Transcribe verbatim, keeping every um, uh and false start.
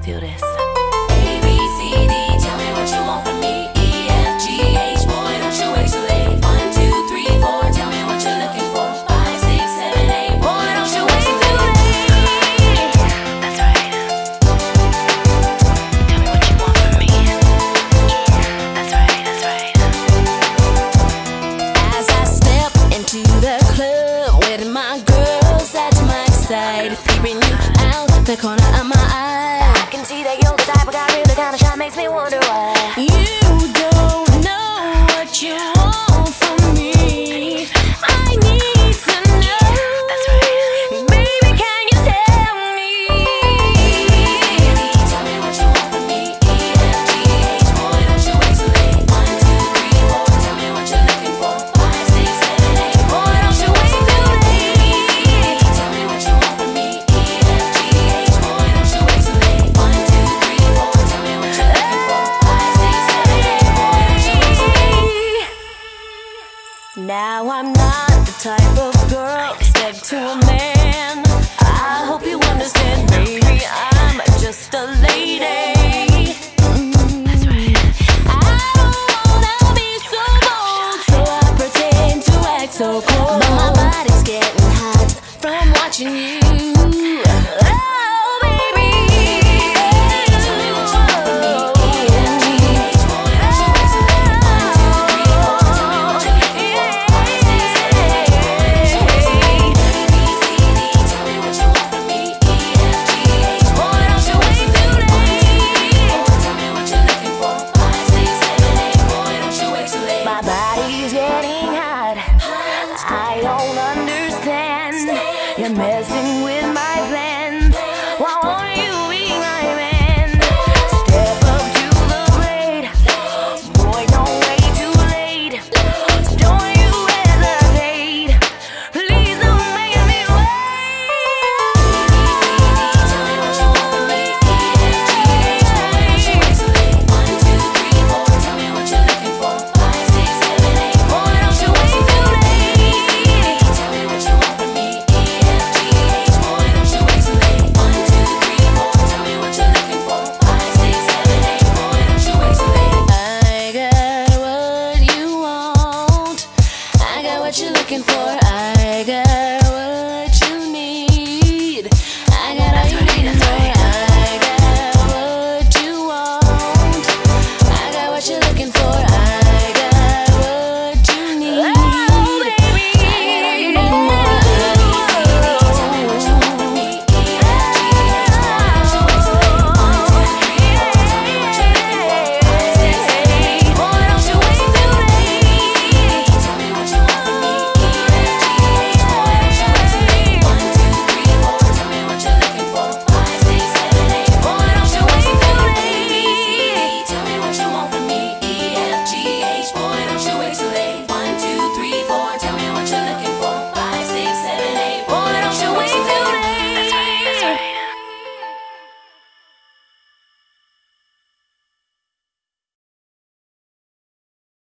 feel this. A, B, C, D, tell me what you want from me. E, F, G, H, boy, don't you wait too late. One, two, three, four, tell me what you're looking for. Five, six, seven, eight, boy, don't you wait too late. That's right. Tell me what you want from me. Yeah, that's right, that's right. As I step into the club with my girls at my side, peeping you out the corner of my eye, I can see that you're the type of guy really kinda shy, makes me wonder why. you